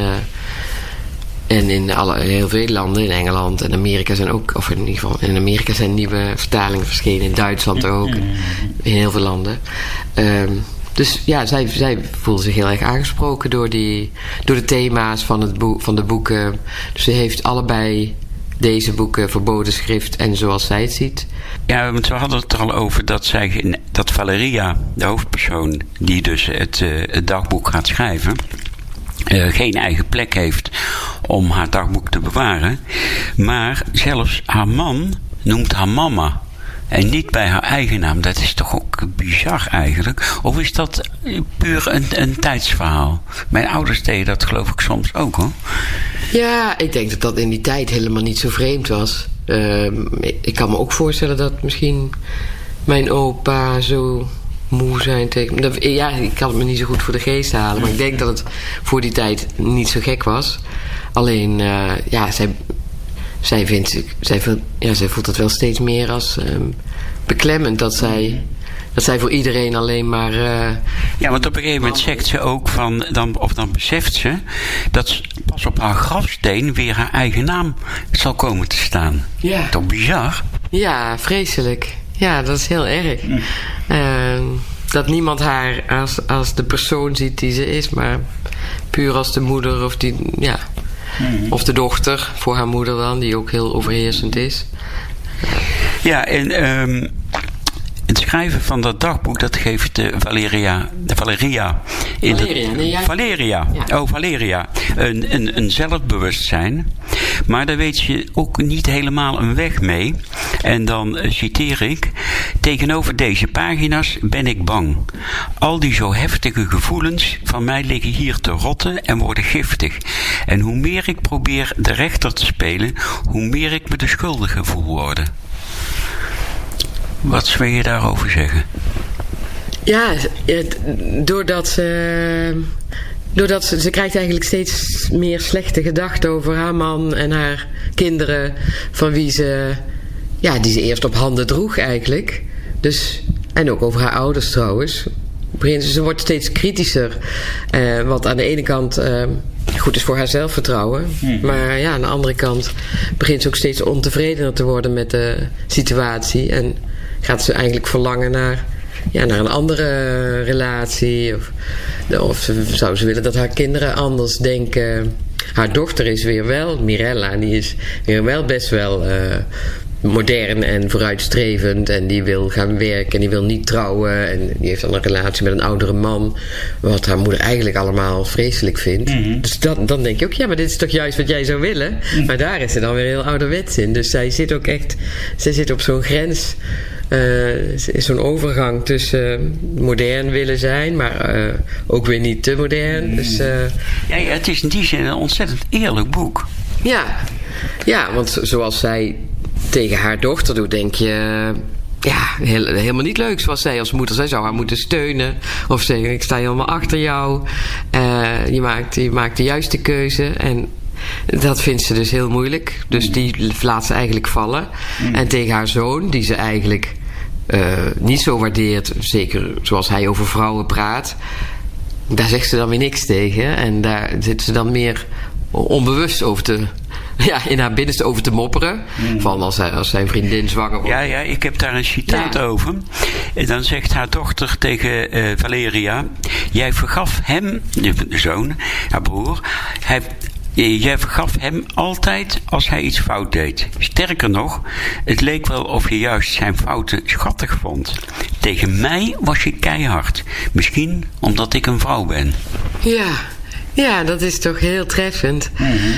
heel veel landen. In Engeland en Amerika zijn ook, of in ieder geval in Amerika zijn nieuwe vertalingen verschenen. In Duitsland ook. In heel veel landen. Dus ja, zij voelde zich heel erg aangesproken door de thema's van de boeken. Dus ze heeft allebei deze boeken, Verboden Schrift en Zoals zij het ziet.
Ja, want we hadden het er al over dat Valeria, de hoofdpersoon, die dus het dagboek gaat schrijven, geen eigen plek heeft om haar dagboek te bewaren. Maar zelfs haar man noemt haar mama. En niet bij haar eigen naam. Dat is toch ook bizar eigenlijk? Of is dat puur een tijdsverhaal? Mijn ouders deden dat geloof ik soms ook hoor.
Ja, ik denk dat dat in die tijd helemaal niet zo vreemd was. Ik kan me ook voorstellen dat misschien mijn opa zo moe zijn tegen... Ja, ik kan het me niet zo goed voor de geest halen. Maar ik denk dat het voor die tijd niet zo gek was. Alleen, ja, zij voelt het wel steeds meer als beklemmend dat zij voor iedereen alleen maar...
ja, want op een gegeven moment zegt ze ook dan beseft ze dat pas op haar grafsteen weer haar eigen naam zal komen te staan.
Ja.
Toch bizar?
Ja, vreselijk. Ja, dat is heel erg. Dat niemand haar als de persoon ziet die ze is, maar puur als de moeder of die... Ja. Of de dochter, voor haar moeder dan, die ook heel overheersend is. Ja,
en het schrijven van dat dagboek, dat geeft Valeria. Een zelfbewustzijn. Maar daar weet je ook niet helemaal een weg mee. En dan citeer ik: tegenover deze pagina's ben ik bang. Al die zo heftige gevoelens van mij liggen hier te rotten en worden giftig. En hoe meer ik probeer de rechter te spelen, hoe meer ik me de schuldige voel worden. Wat zou je daarover zeggen?
Ja, doordat ze krijgt eigenlijk steeds meer slechte gedachten over haar man en haar kinderen, van wie die ze eerst op handen droeg eigenlijk. Dus, en ook over haar ouders trouwens. Ze wordt steeds kritischer. Wat aan de ene kant goed is voor haar zelfvertrouwen. Maar ja, aan de andere kant begint ze ook steeds ontevredener te worden met de situatie. En gaat ze eigenlijk verlangen naar een andere relatie. Of zou ze willen dat haar kinderen anders denken. Haar dochter is weer wel, Mirella, die is weer wel best wel modern en vooruitstrevend. En die wil gaan werken en die wil niet trouwen. En die heeft dan een relatie met een oudere man. Wat haar moeder eigenlijk allemaal vreselijk vindt. Dus dan denk je ook, ja, maar dit is toch juist wat jij zou willen. Maar daar is ze dan weer heel ouderwets in. Dus zij zit op zo'n grens. Is zo'n overgang tussen modern willen zijn, maar ook weer niet te modern. Dus,
ja, het is in die zin een ontzettend eerlijk boek.
Ja, want zoals zij tegen haar dochter doet, denk je... Ja, helemaal niet leuk zoals zij als moeder. Zij zou haar moeten steunen. Of zeggen, ik sta helemaal achter jou. Je maakt de juiste keuze. En dat vindt ze dus heel moeilijk. Dus die laat ze eigenlijk vallen. En tegen haar zoon, die ze eigenlijk niet zo waardeert, zeker zoals hij over vrouwen praat, daar zegt ze dan weer niks tegen. En daar zit ze dan meer onbewust in haar binnenste over te mopperen. Van als zijn vriendin zwanger wordt.
Ja, ik heb daar een citaat over. En dan zegt haar dochter tegen Valeria: jij vergaf hem, de zoon, haar broer, jij vergaf hem altijd als hij iets fout deed. Sterker nog, het leek wel of je juist zijn fouten schattig vond. Tegen mij was je keihard. Misschien omdat ik een vrouw ben.
Ja, dat is toch heel treffend.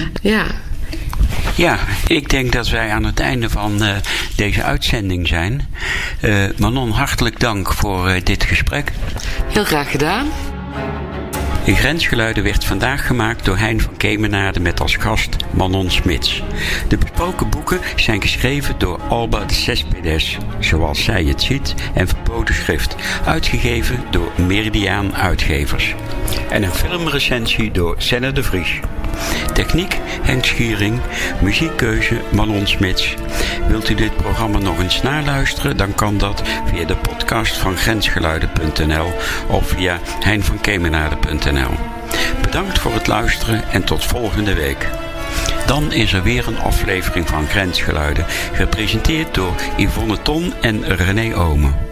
Ja, ik denk dat wij aan het einde van deze uitzending zijn. Manon, hartelijk dank voor dit gesprek.
Heel graag gedaan.
Grensgeluiden werd vandaag gemaakt door Hein van Kemenade met als gast Manon Smits. De besproken boeken zijn geschreven door Alba de Cespedes, zoals zij het ziet, en Verboden Schrift, uitgegeven door Meridiaan Uitgevers. En een filmrecensie door Senne de Vries. Techniek Henk Schiering, muziekkeuze Manon Smits. Wilt u dit programma nog eens naluisteren? Dan kan dat via de podcast van grensgeluiden.nl of via heinvankemenade.nl. Bedankt voor het luisteren en tot volgende week. Dan is er weer een aflevering van Grensgeluiden, gepresenteerd door Yvonne Ton en René Omen.